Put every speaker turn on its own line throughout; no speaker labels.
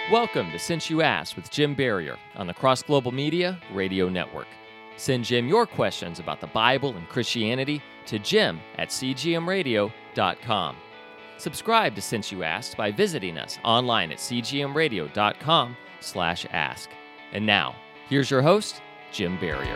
Welcome to Since You Asked with Jim Barrier on the Cross Global Media Radio Network. Send Jim your questions about the Bible and Christianity to jim@cgmradio.com. Subscribe to Since You Asked by visiting us online at cgmradio.com/ask. And now, here's your host, Jim Barrier.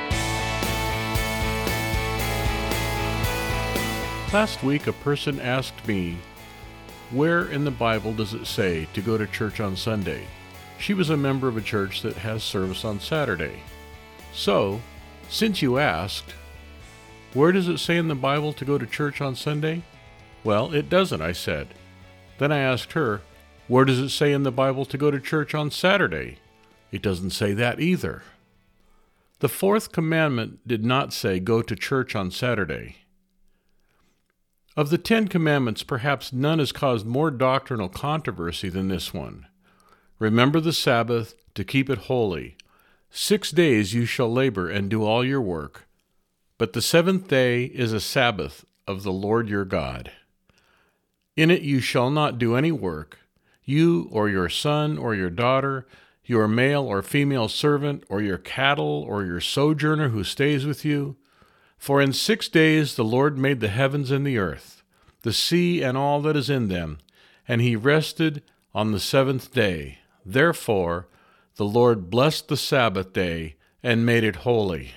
Last week, a person asked me, where in the Bible does it say to go to church on Sunday? She was a member of a church that has service on Saturday. So, since you asked, where does it say in the Bible to go to church on Sunday? Well, it doesn't, I said. Then I asked her, where does it say in the Bible to go to church on Saturday? It doesn't say that either. The fourth commandment did not say go to church on Saturday. Of the 10 Commandments, perhaps none has caused more doctrinal controversy than this one. Remember the Sabbath to keep it holy. 6 days you shall labor and do all your work, but the seventh day is a Sabbath of the Lord your God. In it you shall not do any work, you or your son or your daughter, your male or female servant, or your cattle, or your sojourner who stays with you. For in 6 days the Lord made the heavens and the earth, the sea and all that is in them, and he rested on the seventh day. Therefore the Lord blessed the Sabbath day and made it holy.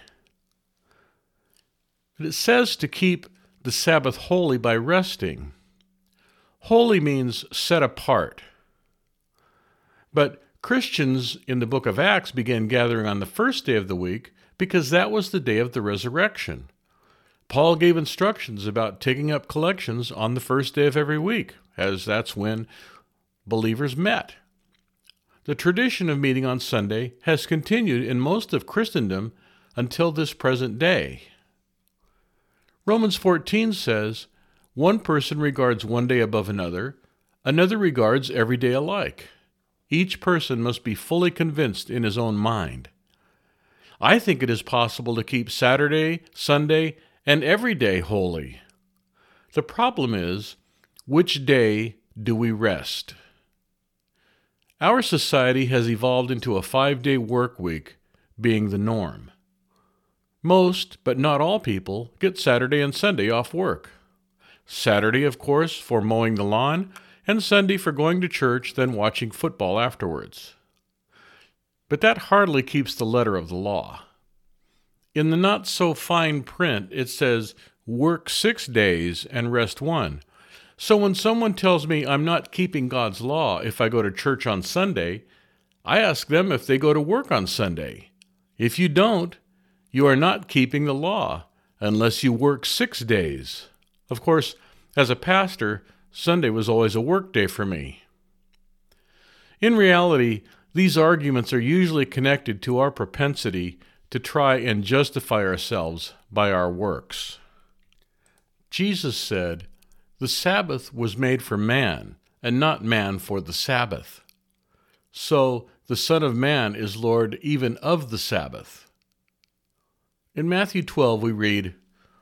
But it says to keep the Sabbath holy by resting. Holy means set apart. But Christians in the book of Acts began gathering on the first day of the week because that was the day of the resurrection. Paul gave instructions about taking up collections on the first day of every week, as that's when believers met. The tradition of meeting on Sunday has continued in most of Christendom until this present day. Romans 14 says, one person regards one day above another regards every day alike. Each person must be fully convinced in his own mind. I think it is possible to keep Saturday, Sunday, and every day holy. The problem is, which day do we rest? Our society has evolved into a 5-day work week being the norm. Most, but not all people, get Saturday and Sunday off work. Saturday, of course, for mowing the lawn, and Sunday for going to church, then watching football afterwards. But that hardly keeps the letter of the law. In the not-so-fine print, it says, work 6 days and rest 1. So when someone tells me I'm not keeping God's law if I go to church on Sunday, I ask them if they go to work on Sunday. If you don't, you are not keeping the law unless you work 6 days. Of course, as a pastor, Sunday was always a work day for me. In reality, these arguments are usually connected to our propensity to try and justify ourselves by our works. Jesus said, the Sabbath was made for man, and not man for the Sabbath. So the Son of Man is Lord even of the Sabbath. In Matthew 12 we read,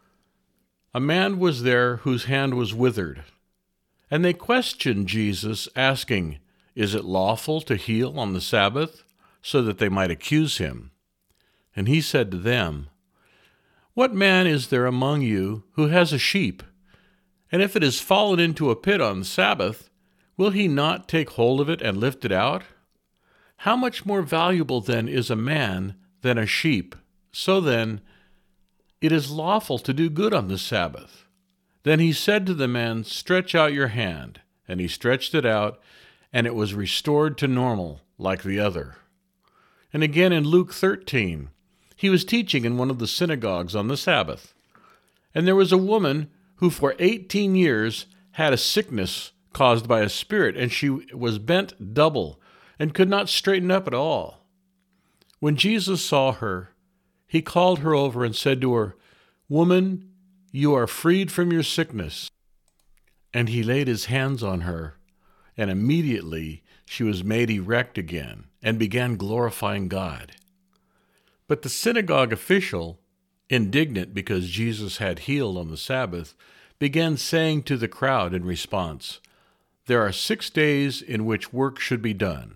a man was there whose hand was withered, and they questioned Jesus, asking, is it lawful to heal on the Sabbath? So that they might accuse him. And he said to them, what man is there among you who has a sheep, and if it has fallen into a pit on the Sabbath, will he not take hold of it and lift it out? How much more valuable then is a man than a sheep? So then, it is lawful to do good on the Sabbath. Then he said to the man, stretch out your hand. And he stretched it out, and it was restored to normal like the other. And again in Luke 13, he was teaching in one of the synagogues on the Sabbath. And there was a woman who for 18 years had a sickness caused by a spirit, and she was bent double and could not straighten up at all. When Jesus saw her, he called her over and said to her, woman, you are freed from your sickness. And he laid his hands on her, and immediately she was made erect again and began glorifying God. But the synagogue official, indignant because Jesus had healed on the Sabbath, began saying to the crowd in response, there are 6 days in which work should be done,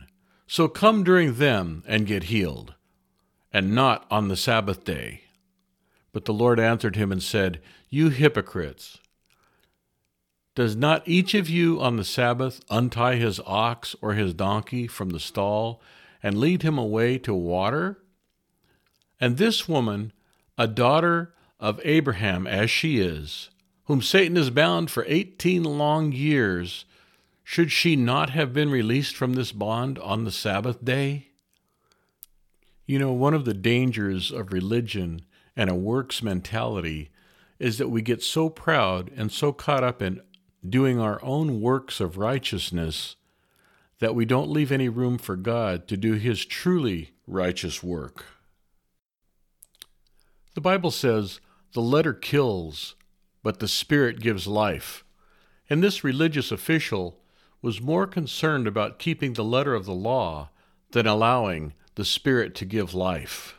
So come during them and get healed, and not on the Sabbath day." But the Lord answered him and said, "You hypocrites! Does not each of you on the Sabbath untie his ox or his donkey from the stall and lead him away to water? And this woman, a daughter of Abraham as she is, whom Satan has bound for 18 long years, should she not have been released from this bond on the Sabbath day?" You know, one of the dangers of religion and a works mentality is that we get so proud and so caught up in doing our own works of righteousness that we don't leave any room for God to do His truly righteous work. The Bible says, "The letter kills, but the Spirit gives life." And this religious official was more concerned about keeping the letter of the law than allowing the Spirit to give life.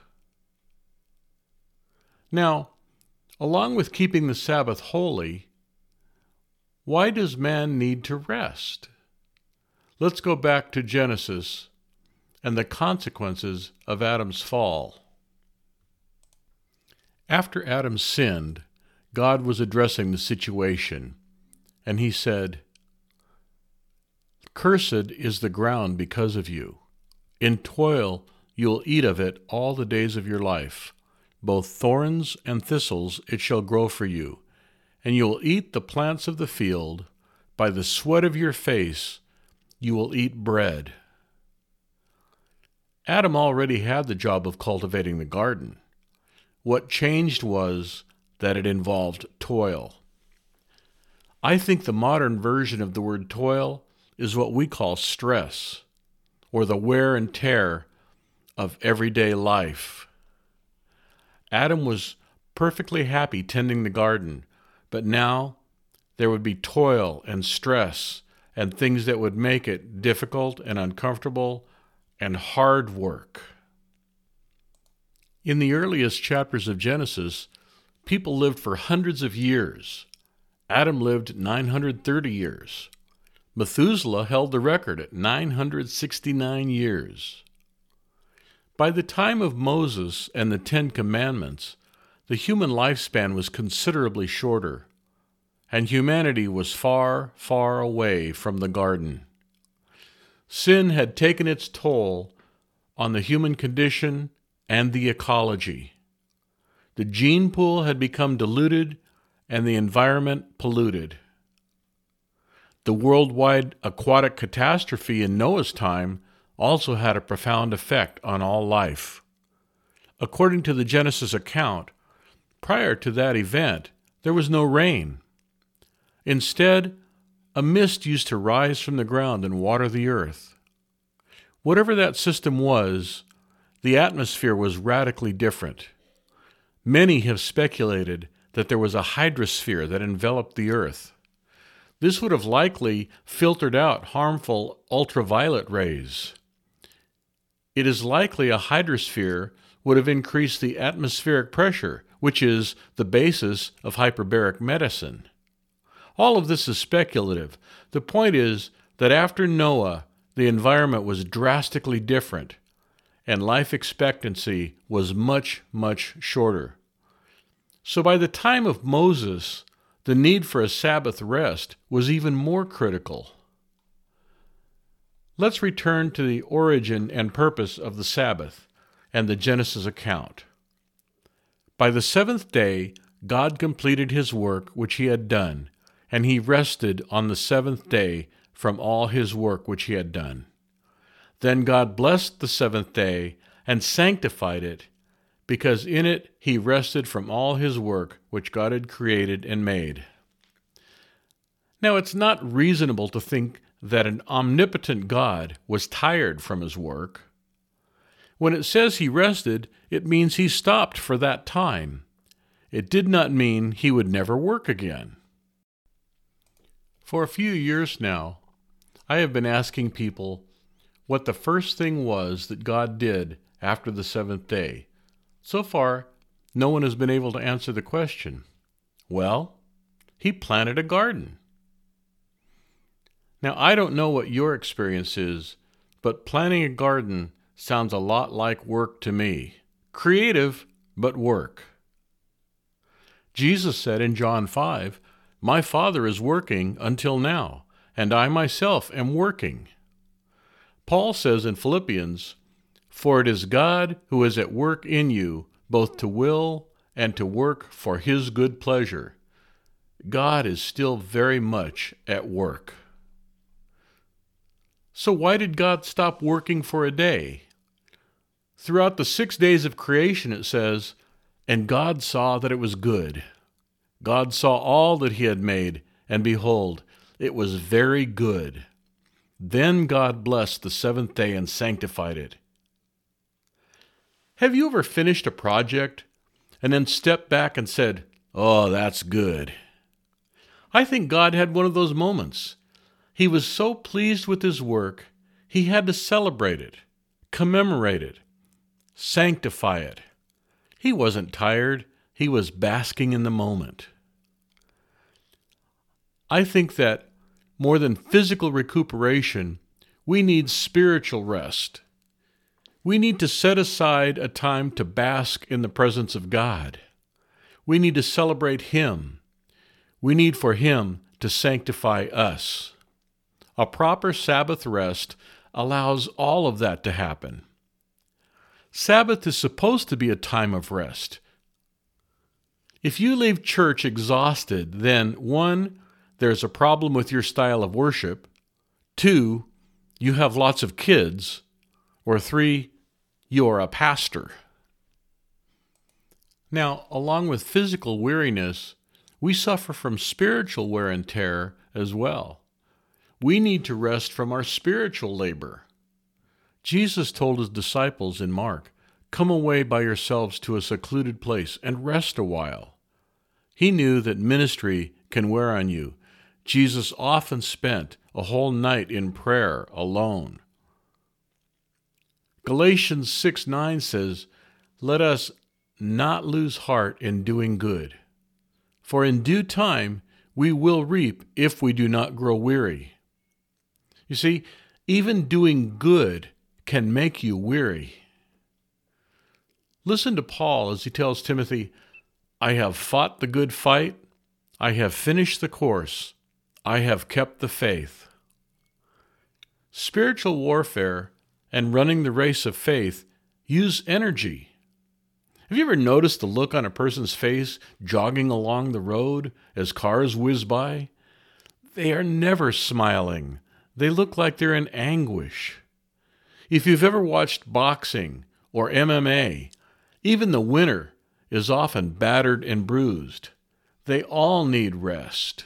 Now, along with keeping the Sabbath holy, why does man need to rest? Let's go back to Genesis and the consequences of Adam's fall. After Adam sinned, God was addressing the situation, and He said, "Cursed is the ground because of you. In toil you will eat of it all the days of your life. Both thorns and thistles it shall grow for you, and you will eat the plants of the field. By the sweat of your face you will eat bread." Adam already had the job of cultivating the garden. What changed was that it involved toil. I think the modern version of the word toil is what we call stress, or the wear and tear of everyday life. Adam was perfectly happy tending the garden, but now there would be toil and stress and things that would make it difficult and uncomfortable and hard work. In the earliest chapters of Genesis, people lived for hundreds of years. Adam lived 930 years. Methuselah held the record at 969 years. By the time of Moses and the Ten Commandments, the human lifespan was considerably shorter, and humanity was far, far away from the garden. Sin had taken its toll on the human condition and the ecology. The gene pool had become diluted and the environment polluted. The worldwide aquatic catastrophe in Noah's time also had a profound effect on all life. According to the Genesis account, prior to that event, there was no rain. Instead, a mist used to rise from the ground and water the earth. Whatever that system was, the atmosphere was radically different. Many have speculated that there was a hydrosphere that enveloped the earth. This would have likely filtered out harmful ultraviolet rays. It is likely a hydrosphere would have increased the atmospheric pressure, which is the basis of hyperbaric medicine. All of this is speculative. The point is that after Noah, the environment was drastically different, and life expectancy was much, much shorter. So by the time of Moses, the need for a Sabbath rest was even more critical. Let's return to the origin and purpose of the Sabbath and the Genesis account. By the seventh day, God completed His work which He had done, and He rested on the seventh day from all His work which He had done. Then God blessed the seventh day and sanctified it, because in it He rested from all His work which God had created and made. Now, it's not reasonable to think that an omnipotent God was tired from His work. When it says He rested, it means He stopped for that time. It did not mean He would never work again. For a few years now, I have been asking people what the first thing was that God did after the seventh day. So far, no one has been able to answer the question. Well, He planted a garden. Now, I don't know what your experience is, but planting a garden sounds a lot like work to me. Creative, but work. Jesus said in John 5, "My Father is working until now, and I myself am working." Paul says in Philippians, "For it is God who is at work in you, both to will and to work for His good pleasure." God is still very much at work. So why did God stop working for a day? Throughout the 6 days of creation, it says, "And God saw that it was good." God saw all that He had made, and behold, it was very good. Then God blessed the seventh day and sanctified it. Have you ever finished a project and then stepped back and said, "Oh, that's good"? I think God had one of those moments. He was so pleased with His work, He had to celebrate it, commemorate it, sanctify it. He wasn't tired. He was basking in the moment. I think that more than physical recuperation, we need spiritual rest. We need to set aside a time to bask in the presence of God. We need to celebrate Him. We need for Him to sanctify us. A proper Sabbath rest allows all of that to happen. Sabbath is supposed to be a time of rest. If you leave church exhausted, then 1, there's a problem with your style of worship. 2, you have lots of kids. Or 3, you're a pastor. Now, along with physical weariness, we suffer from spiritual wear and tear as well. We need to rest from our spiritual labor. Jesus told His disciples in Mark, "Come away by yourselves to a secluded place and rest a while." He knew that ministry can wear on you. Jesus often spent a whole night in prayer alone. Galatians 6:9 says, "Let us not lose heart in doing good, for in due time we will reap if we do not grow weary." You see, even doing good can make you weary. Listen to Paul as he tells Timothy, "I have fought the good fight, I have finished the course, I have kept the faith." Spiritual warfare and running the race of faith use energy. Have you ever noticed the look on a person's face jogging along the road as cars whiz by? They are never smiling. They look like they're in anguish. If you've ever watched boxing or MMA, even the winner is often battered and bruised. They all need rest.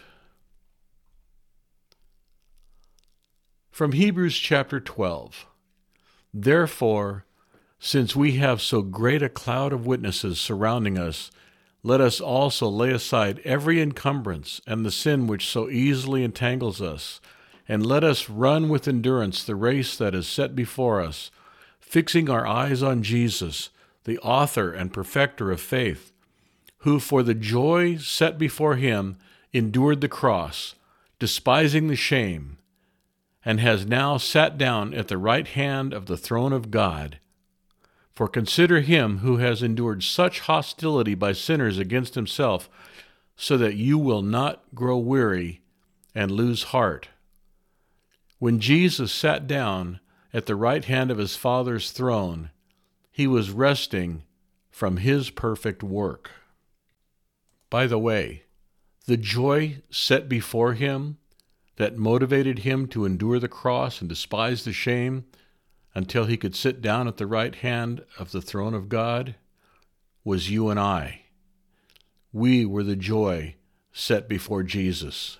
From Hebrews chapter 12. "Therefore, since we have so great a cloud of witnesses surrounding us, let us also lay aside every encumbrance and the sin which so easily entangles us, and let us run with endurance the race that is set before us, fixing our eyes on Jesus, the author and perfecter of faith, who for the joy set before Him endured the cross, despising the shame, and has now sat down at the right hand of the throne of God. For consider Him who has endured such hostility by sinners against Himself, so that you will not grow weary and lose heart." When Jesus sat down at the right hand of His Father's throne, He was resting from His perfect work. By the way, the joy set before Him that motivated Him to endure the cross and despise the shame until He could sit down at the right hand of the throne of God was you and I. We were the joy set before Jesus.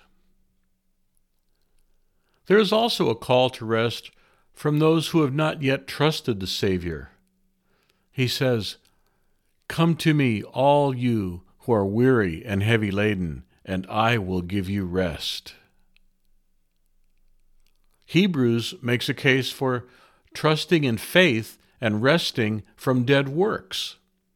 There is also a call to rest from those who have not yet trusted the Savior. He says, "Come to me, all you who are weary and heavy laden, and I will give you rest." Hebrews makes a case for trusting in faith and resting from dead works.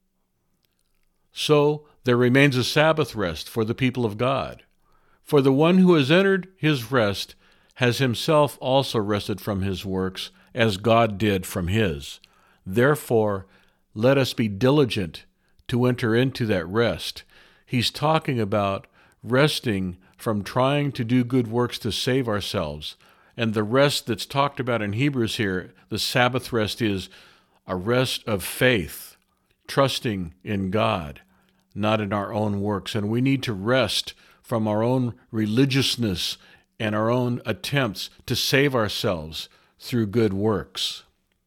So there remains a Sabbath rest for the people of God. For the one who has entered his rest has himself also rested from his works as God did from his. Therefore, let us be diligent to enter into that rest. He's talking about resting from trying to do good works to save ourselves. And the rest that's talked about in Hebrews here, the Sabbath rest, is a rest of faith, trusting in God, not in our own works. And we need to rest from our own religiousness and our own attempts to save ourselves through good works.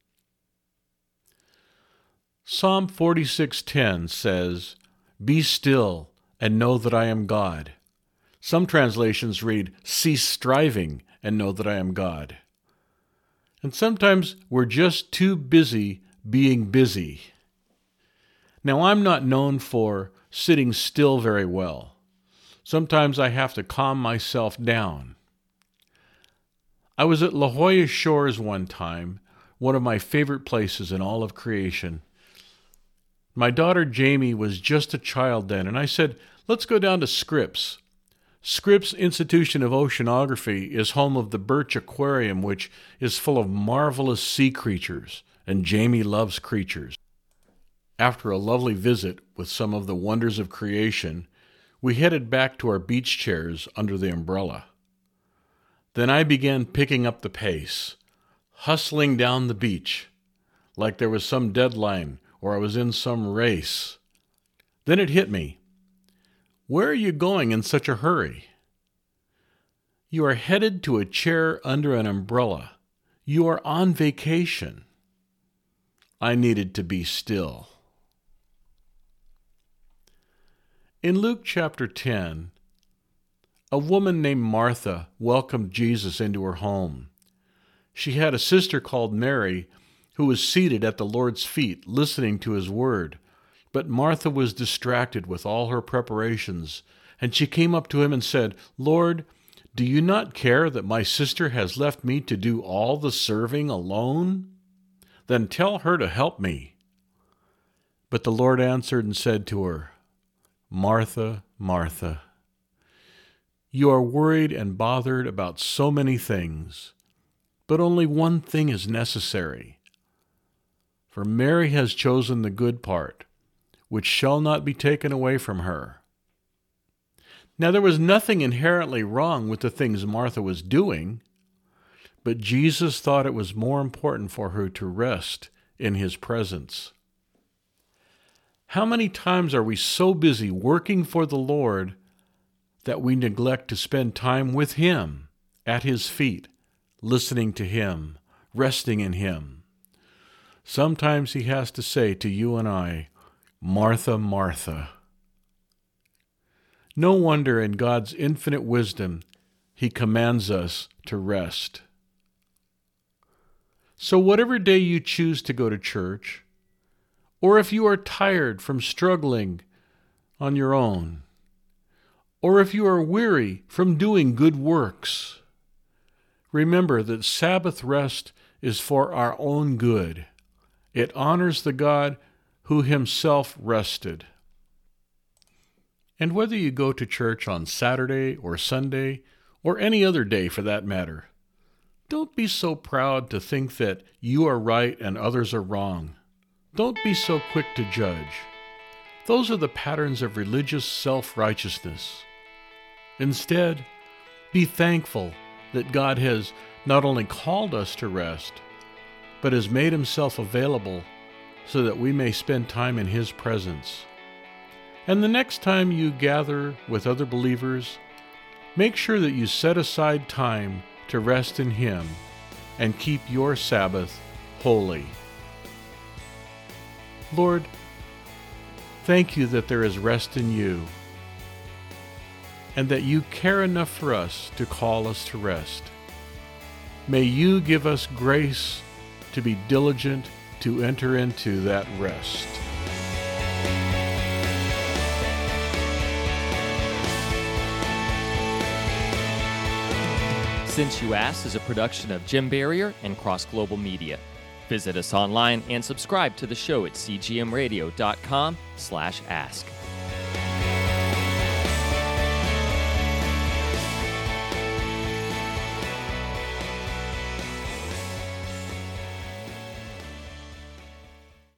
Psalm 46:10 says, "Be still and know that I am God." Some translations read, "Cease striving and know that I am God." And sometimes we're just too busy being busy. Now, I'm not known for sitting still very well. Sometimes I have to calm myself down. I was at La Jolla Shores one time, one of my favorite places in all of creation. My daughter Jamie was just a child then, and I said, let's go down to Scripps. Scripps Institution of Oceanography is home of the Birch Aquarium, which is full of marvelous sea creatures, and Jamie loves creatures. After a lovely visit with some of the wonders of creation, we headed back to our beach chairs under the umbrella. Then I began picking up the pace, hustling down the beach, like there was some deadline or I was in some race. Then it hit me. Where are you going in such a hurry? You are headed to a chair under an umbrella. You are on vacation. I needed to be still. In Luke chapter 10, a woman named Martha welcomed Jesus into her home. She had a sister called Mary who was seated at the Lord's feet listening to his word. But Martha was distracted with all her preparations, and she came up to him and said, "Lord, do you not care that my sister has left me to do all the serving alone? Then tell her to help me." But the Lord answered and said to her, "Martha, Martha, you are worried and bothered about so many things, but only one thing is necessary. For Mary has chosen the good part, which shall not be taken away from her." Now there was nothing inherently wrong with the things Martha was doing, but Jesus thought it was more important for her to rest in his presence. How many times are we so busy working for the Lord that we neglect to spend time with him, at his feet, listening to him, resting in him? Sometimes he has to say to you and I, "Martha, Martha." No wonder in God's infinite wisdom he commands us to rest. So whatever day you choose to go to church, or if you are tired from struggling on your own, or if you are weary from doing good works, remember that Sabbath rest is for our own good. It honors the God who himself rested. And whether you go to church on Saturday or Sunday, or any other day for that matter, don't be so proud to think that you are right and others are wrong. Don't be so quick to judge. Those are the patterns of religious self-righteousness. Instead, be thankful that God has not only called us to rest, but has made himself available so that we may spend time in his presence. And the next time you gather with other believers, make sure that you set aside time to rest in him and keep your Sabbath holy. Lord, thank you that there is rest in you, and that you care enough for us to call us to rest. May you give us grace to be diligent to enter into that rest.
Since You Asked is a production of Jim Barrier and Cross Global Media. Visit us online and subscribe to the show at cgmradio.com/ask.